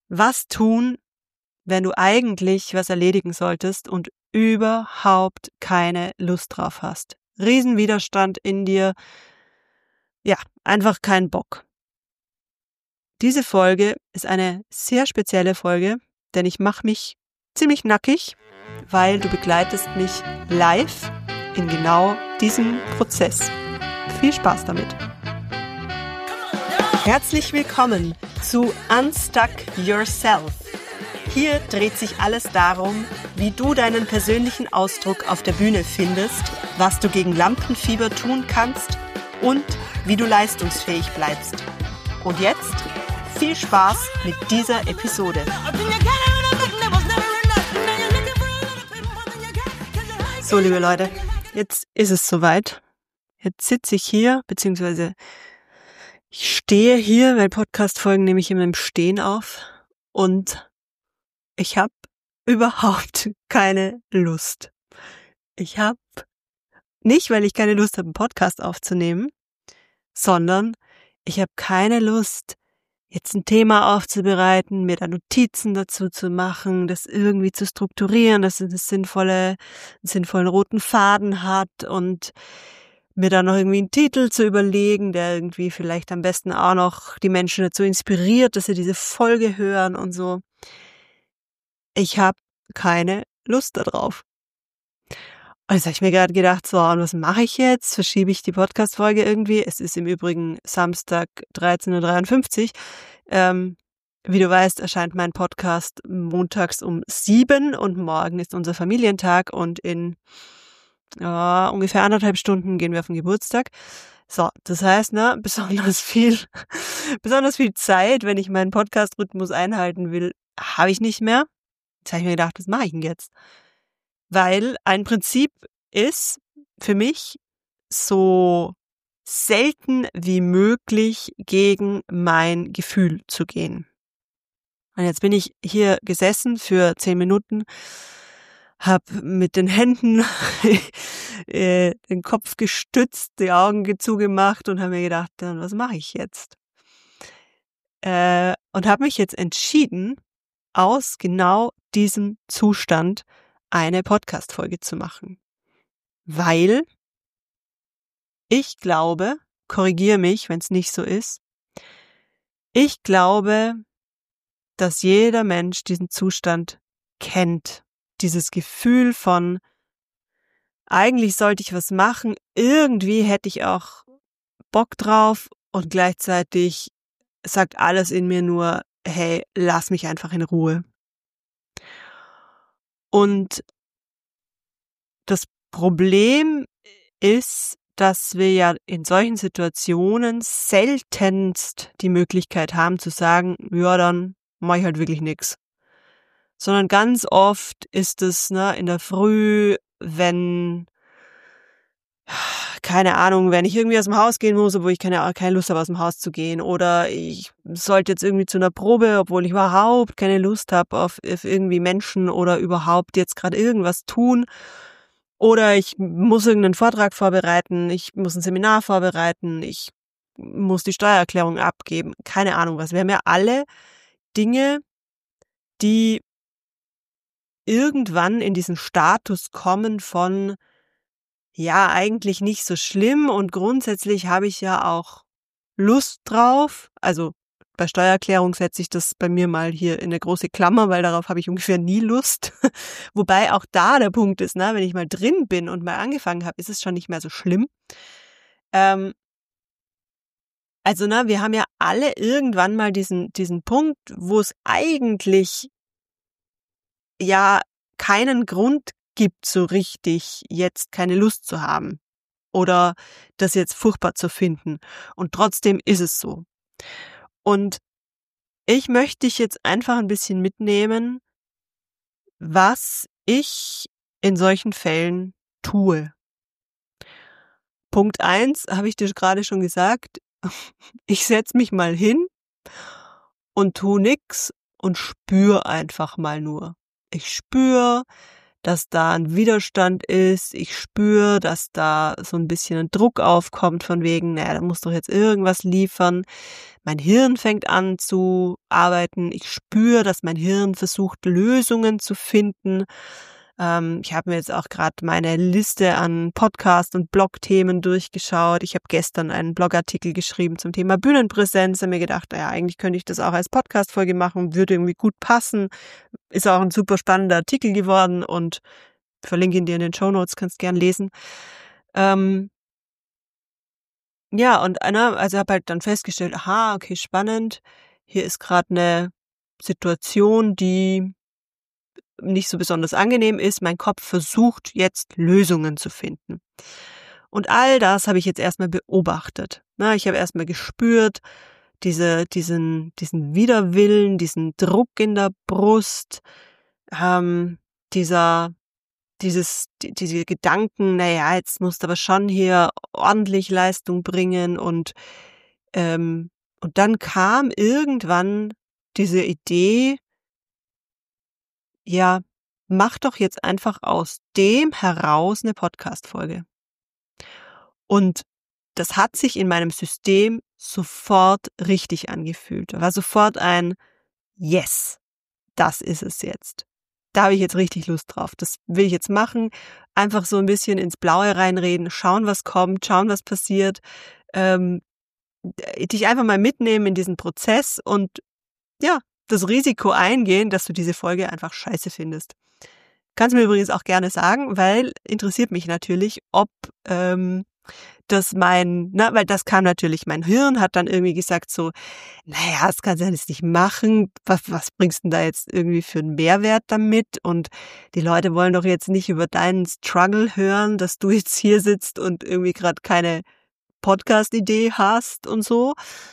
Was tun, wenn du eigentlich was erledigen solltest und überhaupt keine Lust drauf hast? Riesenwiderstand in dir. Ja, einfach keinen Bock. Diese Folge ist eine sehr spezielle Folge, denn ich mache mich ziemlich nackig, weil du begleitest mich live in genau diesem Prozess. Viel Spaß damit. Herzlich willkommen zu Unstuck Yourself. Hier dreht sich alles darum, wie du deinen persönlichen Ausdruck auf der Bühne findest, was du gegen Lampenfieber tun kannst und wie du leistungsfähig bleibst. Und jetzt viel Spaß mit dieser Episode. So, liebe Leute, jetzt ist es soweit. Jetzt sitze ich hier, beziehungsweise ich stehe hier, weil Podcast-Folgen nehme ich immer im Stehen auf und ich habe überhaupt keine Lust. Ich habe nicht, weil ich keine Lust habe, einen Podcast aufzunehmen, sondern ich habe keine Lust, jetzt ein Thema aufzubereiten, mir da Notizen dazu zu machen, das irgendwie zu strukturieren, dass es einen sinnvollen roten Faden hat und mir da noch irgendwie einen Titel zu überlegen, der irgendwie vielleicht am besten auch noch die Menschen dazu inspiriert, dass sie diese Folge hören und so. Ich habe keine Lust darauf. Und jetzt habe ich mir gerade gedacht, so, und was mache ich jetzt? Verschiebe ich die Podcast-Folge irgendwie? Es ist im Übrigen Samstag 13:53 Uhr. Wie du weißt, erscheint mein Podcast montags um 7 und morgen ist unser Familientag und in ungefähr 1,5 Stunden gehen wir auf den Geburtstag. So, das heißt, besonders viel Zeit, wenn ich meinen Podcast-Rhythmus einhalten will, habe ich nicht mehr. Jetzt habe ich mir gedacht, was mache ich denn jetzt? Weil ein Prinzip ist für mich, so selten wie möglich gegen mein Gefühl zu gehen. Und jetzt bin ich hier gesessen für 10 Minuten, habe mit den Händen den Kopf gestützt, die Augen zugemacht und habe mir gedacht, was mache ich jetzt? Und habe mich jetzt entschieden, aus genau diesem Zustand eine Podcast-Folge zu machen. Weil ich glaube, korrigiere mich, wenn es nicht so ist, ich glaube, dass jeder Mensch diesen Zustand kennt. Dieses Gefühl von, eigentlich sollte ich was machen, irgendwie hätte ich auch Bock drauf und gleichzeitig sagt alles in mir nur, hey, lass mich einfach in Ruhe. Und das Problem ist, dass wir ja in solchen Situationen seltenst die Möglichkeit haben zu sagen, ja, dann mache ich halt wirklich nix. Sondern ganz oft ist es in der Früh, wenn, keine Ahnung, wenn ich irgendwie aus dem Haus gehen muss, obwohl ich keine Lust habe, aus dem Haus zu gehen. Oder ich sollte jetzt irgendwie zu einer Probe, obwohl ich überhaupt keine Lust habe auf irgendwie Menschen oder überhaupt jetzt gerade irgendwas tun. Oder ich muss irgendeinen Vortrag vorbereiten, ich muss ein Seminar vorbereiten, ich muss die Steuererklärung abgeben, keine Ahnung was. Wir haben ja alle Dinge, die irgendwann in diesen Status kommen von, ja, eigentlich nicht so schlimm und grundsätzlich habe ich ja auch Lust drauf. Also bei Steuererklärung setze ich das bei mir mal hier in eine große Klammer, weil darauf habe ich ungefähr nie Lust. Wobei auch da der Punkt ist, wenn ich mal drin bin und mal angefangen habe, ist es schon nicht mehr so schlimm. Wir haben ja alle irgendwann mal diesen Punkt, wo es eigentlich ja keinen Grund gibt, so richtig jetzt keine Lust zu haben oder das jetzt furchtbar zu finden. Und trotzdem ist es so. Und ich möchte dich jetzt einfach ein bisschen mitnehmen, was ich in solchen Fällen tue. Punkt 1 habe ich dir gerade schon gesagt. Ich setze mich mal hin und tu nix und spür einfach mal nur. Ich spüre, dass da ein Widerstand ist. Ich spüre, dass da so ein bisschen ein Druck aufkommt von wegen, naja, da muss doch jetzt irgendwas liefern. Mein Hirn fängt an zu arbeiten. Ich spüre, dass mein Hirn versucht, Lösungen zu finden. Ich habe mir jetzt auch gerade meine Liste an Podcast- und Blog-Themen durchgeschaut. Ich habe gestern einen Blogartikel geschrieben zum Thema Bühnenpräsenz. Habe mir gedacht, naja, eigentlich könnte ich das auch als Podcast-Folge machen, würde irgendwie gut passen. Ist auch ein super spannender Artikel geworden und verlinke ihn dir in den Shownotes, kannst gern lesen. Ja, und also habe halt dann festgestellt, aha, okay, spannend. Hier ist gerade eine Situation, die nicht so besonders angenehm ist. Mein Kopf versucht jetzt Lösungen zu finden. Und all das habe ich jetzt erstmal beobachtet. Ich habe erstmal gespürt, diesen Widerwillen, diesen Druck in der Brust, diese Gedanken, naja, jetzt musst du aber schon hier ordentlich Leistung bringen und dann kam irgendwann diese Idee, ja, mach doch jetzt einfach aus dem heraus eine Podcast-Folge. Und das hat sich in meinem System sofort richtig angefühlt. Da war sofort ein Yes, das ist es jetzt. Da habe ich jetzt richtig Lust drauf. Das will ich jetzt machen. Einfach so ein bisschen ins Blaue reinreden, schauen, was kommt, schauen, was passiert. Dich einfach mal mitnehmen in diesen Prozess und ja, das Risiko eingehen, dass du diese Folge einfach scheiße findest. Kannst du mir übrigens auch gerne sagen, weil interessiert mich natürlich, ob weil das kam natürlich, mein Hirn hat dann irgendwie gesagt so, naja, das kannst du ja jetzt nicht machen, was bringst du denn da jetzt irgendwie für einen Mehrwert damit? Und die Leute wollen doch jetzt nicht über deinen Struggle hören, dass du jetzt hier sitzt und irgendwie gerade keine Podcast-Idee hast und so.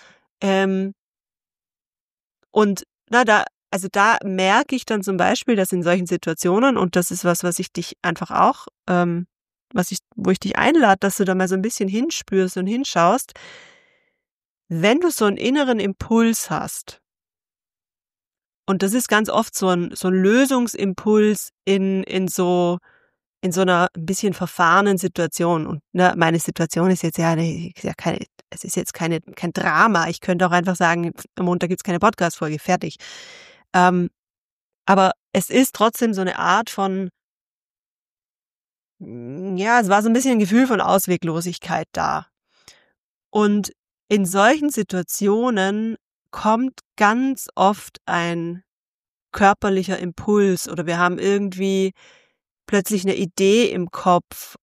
Und da merke ich dann zum Beispiel, dass in solchen Situationen, und das ist was ich dich einfach auch, wo ich dich einlade, dass du da mal so ein bisschen hinspürst und hinschaust, wenn du so einen inneren Impuls hast, und das ist ganz oft so ein Lösungsimpuls in so einer ein bisschen verfahrenen Situation. Und meine Situation ist jetzt es ist jetzt kein Drama. Ich könnte auch einfach sagen, am Montag gibt's keine Podcast-Folge, fertig. Aber es ist trotzdem so eine Art von, ja, es war so ein bisschen ein Gefühl von Ausweglosigkeit da. Und in solchen Situationen kommt ganz oft ein körperlicher Impuls oder wir haben irgendwie plötzlich eine Idee im Kopf,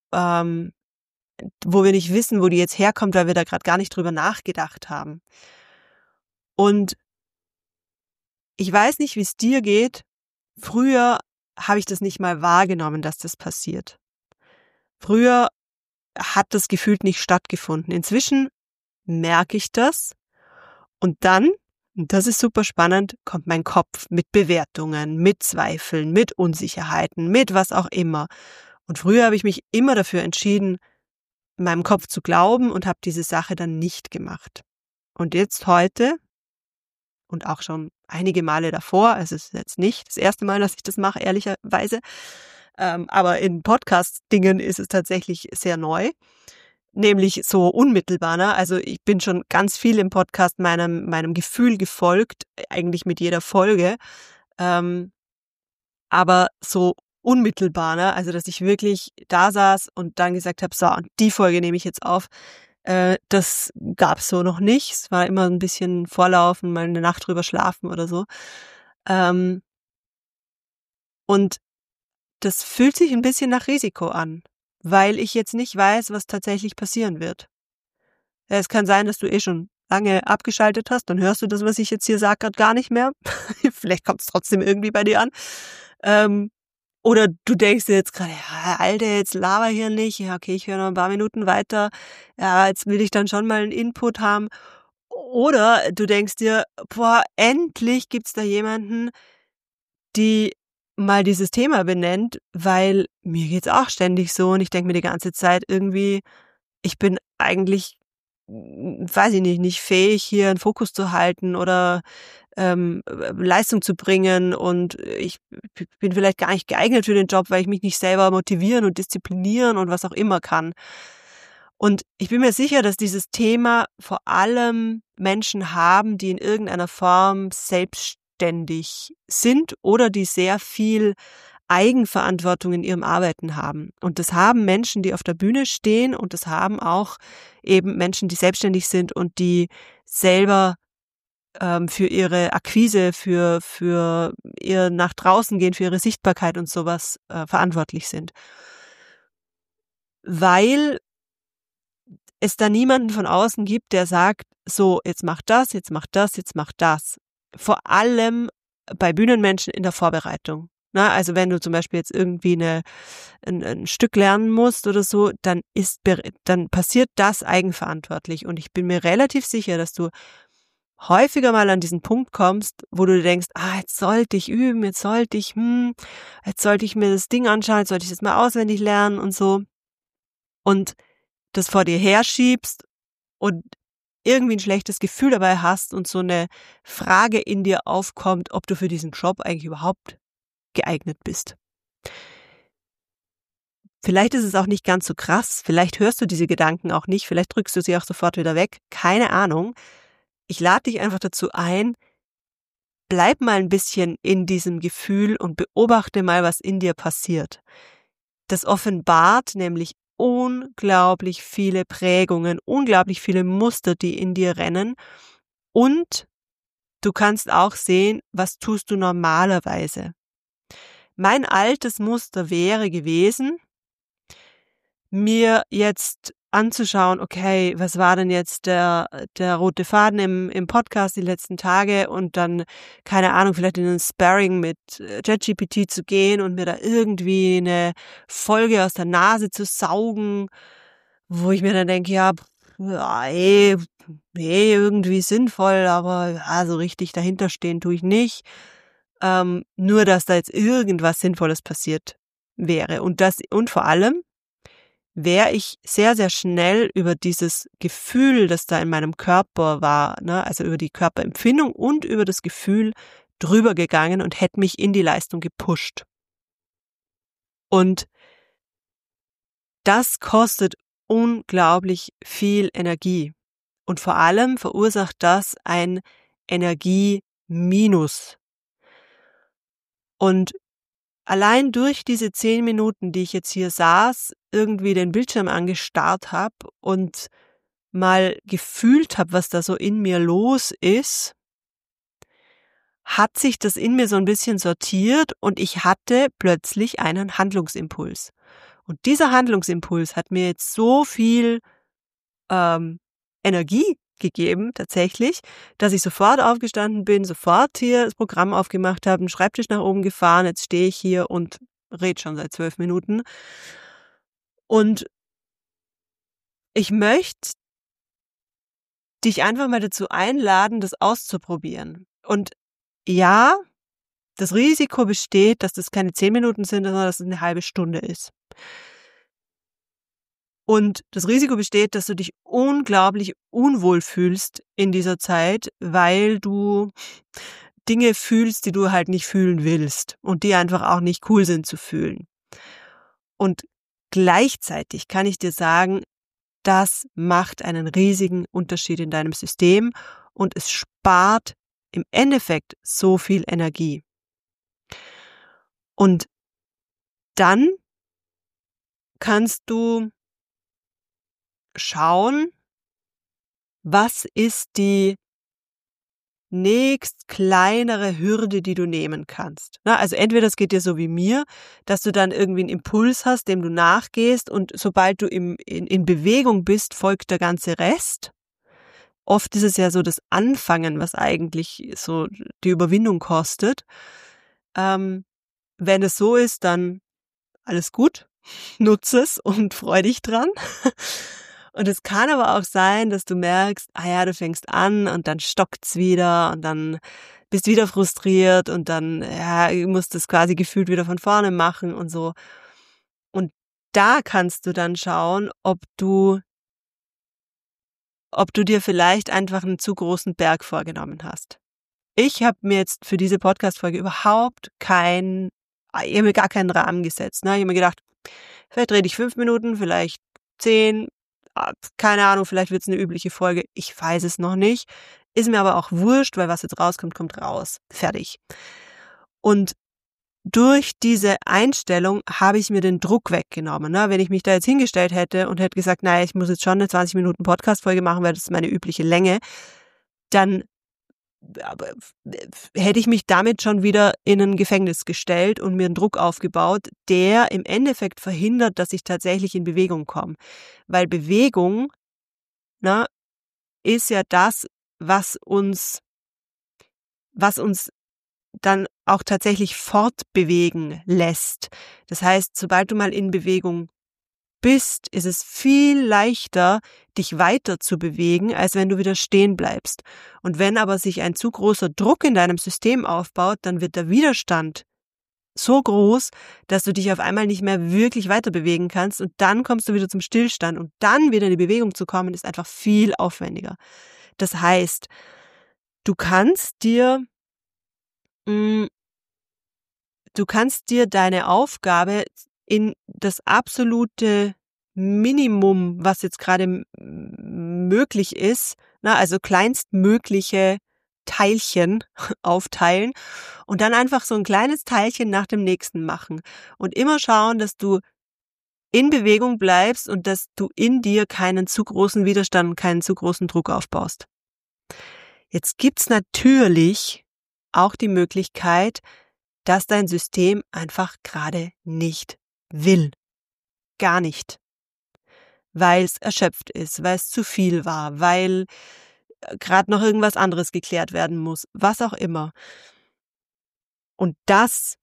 wo wir nicht wissen, wo die jetzt herkommt, weil wir da gerade gar nicht drüber nachgedacht haben. Und ich weiß nicht, wie es dir geht. Früher habe ich das nicht mal wahrgenommen, dass das passiert. Früher hat das gefühlt nicht stattgefunden. Inzwischen merke ich das und dann, und das ist super spannend, kommt mein Kopf mit Bewertungen, mit Zweifeln, mit Unsicherheiten, mit was auch immer. Und früher habe ich mich immer dafür entschieden, meinem Kopf zu glauben und habe diese Sache dann nicht gemacht. Und jetzt heute und auch schon einige Male davor, es ist jetzt nicht das erste Mal, dass ich das mache, ehrlicherweise, aber in Podcast-Dingen ist es tatsächlich sehr neu, nämlich so unmittelbar. Also ich bin schon ganz viel im Podcast meinem Gefühl gefolgt, eigentlich mit jeder Folge, aber so unmittelbar, also dass ich wirklich da saß und dann gesagt habe, so, und die Folge nehme ich jetzt auf. Das gab's so noch nicht. Es war immer ein bisschen Vorlaufen, mal eine Nacht drüber schlafen oder so. Und das fühlt sich ein bisschen nach Risiko an, weil ich jetzt nicht weiß, was tatsächlich passieren wird. Ja, es kann sein, dass du schon lange abgeschaltet hast, dann hörst du das, was ich jetzt hier sage, gerade gar nicht mehr. Vielleicht kommt es trotzdem irgendwie bei dir an. Oder du denkst dir jetzt gerade, ja, Alter, jetzt laber hier nicht. Ja, okay, ich höre noch ein paar Minuten weiter. Ja, jetzt will ich dann schon mal einen Input haben. Oder du denkst dir, boah, endlich gibt's da jemanden, die mal dieses Thema benennt, weil mir geht's auch ständig so und ich denke mir die ganze Zeit irgendwie, ich bin eigentlich weiß ich nicht fähig, hier einen Fokus zu halten oder Leistung zu bringen und ich bin vielleicht gar nicht geeignet für den Job, weil ich mich nicht selber motivieren und disziplinieren und was auch immer kann. Und ich bin mir sicher, dass dieses Thema vor allem Menschen haben, die in irgendeiner Form selbstständig sind oder die sehr viel Eigenverantwortung in ihrem Arbeiten haben. Und das haben Menschen, die auf der Bühne stehen, und das haben auch eben Menschen, die selbstständig sind und die selber für ihre Akquise, für ihr nach draußen gehen, für ihre Sichtbarkeit und sowas verantwortlich sind. Weil es da niemanden von außen gibt, der sagt, so, jetzt mach das, jetzt mach das, jetzt mach das. Vor allem bei Bühnenmenschen in der Vorbereitung. Na, also wenn du zum Beispiel jetzt irgendwie ein Stück lernen musst oder so, dann passiert das eigenverantwortlich. Und ich bin mir relativ sicher, dass du häufiger mal an diesen Punkt kommst, wo du denkst, jetzt sollte ich üben, jetzt sollte ich mir das Ding anschauen, jetzt sollte ich das mal auswendig lernen und so. Und das vor dir herschiebst und irgendwie ein schlechtes Gefühl dabei hast und so eine Frage in dir aufkommt, ob du für diesen Job eigentlich überhaupt geeignet bist. Vielleicht ist es auch nicht ganz so krass, vielleicht hörst du diese Gedanken auch nicht, vielleicht drückst du sie auch sofort wieder weg, keine Ahnung. Ich lade dich einfach dazu ein, bleib mal ein bisschen in diesem Gefühl und beobachte mal, was in dir passiert. Das offenbart nämlich unglaublich viele Prägungen, unglaublich viele Muster, die in dir rennen. Und du kannst auch sehen, was tust du normalerweise. Mein altes Muster wäre gewesen, mir jetzt anzuschauen, okay, was war denn jetzt der rote Faden im Podcast die letzten Tage und dann, keine Ahnung, vielleicht in einen Sparring mit ChatGPT zu gehen und mir da irgendwie eine Folge aus der Nase zu saugen, wo ich mir dann denke, irgendwie sinnvoll, aber ja, so richtig dahinter stehen tue ich nicht. Nur, dass da jetzt irgendwas Sinnvolles passiert wäre. Und vor allem wäre ich sehr, sehr schnell über dieses Gefühl, das da in meinem Körper war, ne, also über die Körperempfindung und über das Gefühl drüber gegangen und hätte mich in die Leistung gepusht. Und das kostet unglaublich viel Energie. Und vor allem verursacht das ein Energieminus. Und allein durch diese 10 Minuten, die ich jetzt hier saß, irgendwie den Bildschirm angestarrt habe und mal gefühlt habe, was da so in mir los ist, hat sich das in mir so ein bisschen sortiert und ich hatte plötzlich einen Handlungsimpuls. Und dieser Handlungsimpuls hat mir jetzt so viel Energie gegeben, tatsächlich, dass ich sofort aufgestanden bin, sofort hier das Programm aufgemacht habe, einen Schreibtisch nach oben gefahren, jetzt stehe ich hier und rede schon seit 12 Minuten. Und ich möchte dich einfach mal dazu einladen, das auszuprobieren. Und ja, das Risiko besteht, dass das keine 10 Minuten sind, sondern dass es eine halbe Stunde ist. Und das Risiko besteht, dass du dich unglaublich unwohl fühlst in dieser Zeit, weil du Dinge fühlst, die du halt nicht fühlen willst und die einfach auch nicht cool sind zu fühlen. Und gleichzeitig kann ich dir sagen, das macht einen riesigen Unterschied in deinem System und es spart im Endeffekt so viel Energie. Und dann kannst du schauen, was ist die nächst kleinere Hürde, die du nehmen kannst. Also entweder es geht dir so wie mir, dass du dann irgendwie einen Impuls hast, dem du nachgehst und sobald du in Bewegung bist, folgt der ganze Rest. Oft ist es ja so das Anfangen, was eigentlich so die Überwindung kostet. Wenn es so ist, dann alles gut, nutze es und freu dich dran. Und es kann aber auch sein, dass du merkst, du fängst an und dann stockt's wieder und dann bist wieder frustriert und dann musst du es quasi gefühlt wieder von vorne machen und so. Und da kannst du dann schauen, ob du ob du dir vielleicht einfach einen zu großen Berg vorgenommen hast. Ich habe mir jetzt für diese Podcast-Folge überhaupt ich habe mir gar keinen Rahmen gesetzt. Ne? Ich habe mir gedacht, vielleicht rede ich 5 Minuten, vielleicht 10, keine Ahnung, vielleicht wird es eine übliche Folge. Ich weiß es noch nicht. Ist mir aber auch wurscht, weil was jetzt rauskommt, kommt raus. Fertig. Und durch diese Einstellung habe ich mir den Druck weggenommen. Ne? Wenn ich mich da jetzt hingestellt hätte und hätte gesagt, naja, ich muss jetzt schon eine 20 Minuten Podcast-Folge machen, weil das ist meine übliche Länge, dann hätte ich mich damit schon wieder in ein Gefängnis gestellt und mir einen Druck aufgebaut, der im Endeffekt verhindert, dass ich tatsächlich in Bewegung komme. Weil Bewegung, na, ist ja das, was uns dann auch tatsächlich fortbewegen lässt. Das heißt, sobald du mal in Bewegung bist, ist es viel leichter, dich weiter zu bewegen, als wenn du wieder stehen bleibst. Und wenn aber sich ein zu großer Druck in deinem System aufbaut, dann wird der Widerstand so groß, dass du dich auf einmal nicht mehr wirklich weiter bewegen kannst und dann kommst du wieder zum Stillstand und dann wieder in die Bewegung zu kommen, ist einfach viel aufwendiger. Das heißt, du kannst dir deine Aufgabe in das absolute Minimum, was jetzt gerade möglich ist, also kleinstmögliche Teilchen aufteilen und dann einfach so ein kleines Teilchen nach dem nächsten machen und immer schauen, dass du in Bewegung bleibst und dass du in dir keinen zu großen Widerstand, keinen zu großen Druck aufbaust. Jetzt gibt's natürlich auch die Möglichkeit, dass dein System einfach gerade nicht will. Gar nicht. Weil es erschöpft ist, weil es zu viel war, weil gerade noch irgendwas anderes geklärt werden muss, was auch immer. Und das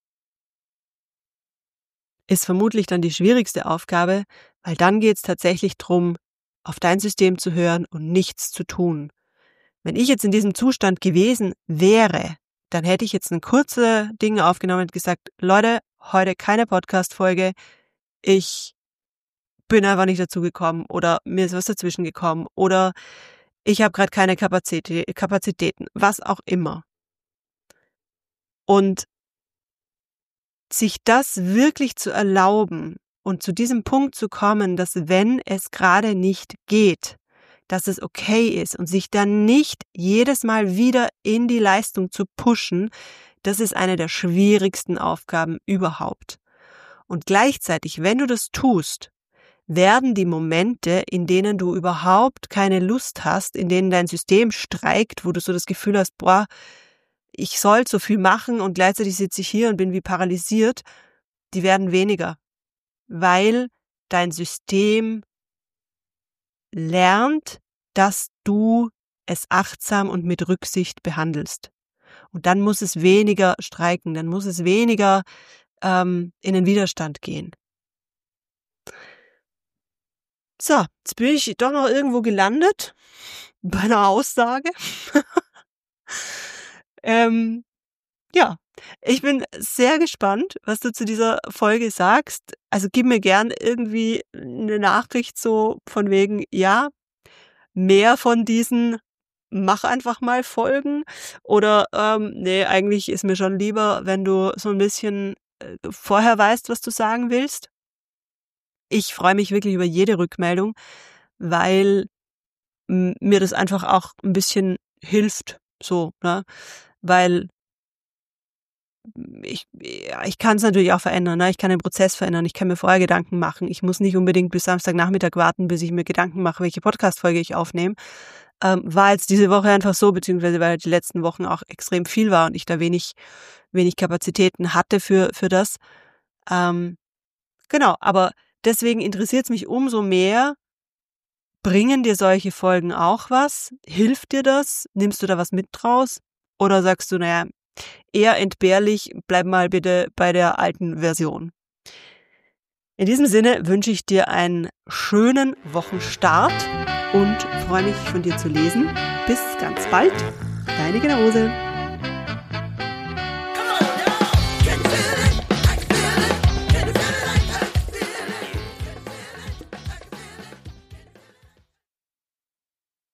ist vermutlich dann die schwierigste Aufgabe, weil dann geht es tatsächlich darum, auf dein System zu hören und nichts zu tun. Wenn ich jetzt in diesem Zustand gewesen wäre, dann hätte ich jetzt ein kurze Ding aufgenommen und gesagt, Leute, heute keine Podcast-Folge, ich bin einfach nicht dazu gekommen oder mir ist was dazwischen gekommen oder ich habe gerade keine Kapazitäten, was auch immer. Und sich das wirklich zu erlauben und zu diesem Punkt zu kommen, dass wenn es gerade nicht geht, dass es okay ist und sich dann nicht jedes Mal wieder in die Leistung zu pushen, das ist eine der schwierigsten Aufgaben überhaupt. Und gleichzeitig, wenn du das tust, werden die Momente, in denen du überhaupt keine Lust hast, in denen dein System streikt, wo du so das Gefühl hast, boah, ich soll so viel machen und gleichzeitig sitze ich hier und bin wie paralysiert, die werden weniger, weil dein System lernt, dass du es achtsam und mit Rücksicht behandelst. Und dann muss es weniger streiken, dann muss es weniger in den Widerstand gehen. So, jetzt bin ich doch noch irgendwo gelandet bei einer Aussage. Ja, ich bin sehr gespannt, was du zu dieser Folge sagst. Also gib mir gern irgendwie eine Nachricht so von wegen, ja, mehr von diesen mach einfach mal Folgen oder nee, eigentlich ist mir schon lieber, wenn du so ein bisschen vorher weißt, was du sagen willst. Ich freue mich wirklich über jede Rückmeldung, weil mir das einfach auch ein bisschen hilft, so, ne? Weil ich kann es natürlich auch verändern, ne? Ich kann den Prozess verändern, ich kann mir vorher Gedanken machen. Ich muss nicht unbedingt bis Samstagnachmittag warten, bis ich mir Gedanken mache, welche Podcast-Folge ich aufnehme. War jetzt diese Woche einfach so, beziehungsweise weil die letzten Wochen auch extrem viel war und ich da wenig Kapazitäten hatte für das. Genau, aber deswegen interessiert es mich umso mehr, bringen dir solche Folgen auch was? Hilft dir das? Nimmst du da was mit draus? Oder sagst du, naja, eher entbehrlich, bleib mal bitte bei der alten Version. In diesem Sinne wünsche ich dir einen schönen Wochenstart und freue mich, von dir zu lesen. Bis ganz bald, deine Generose.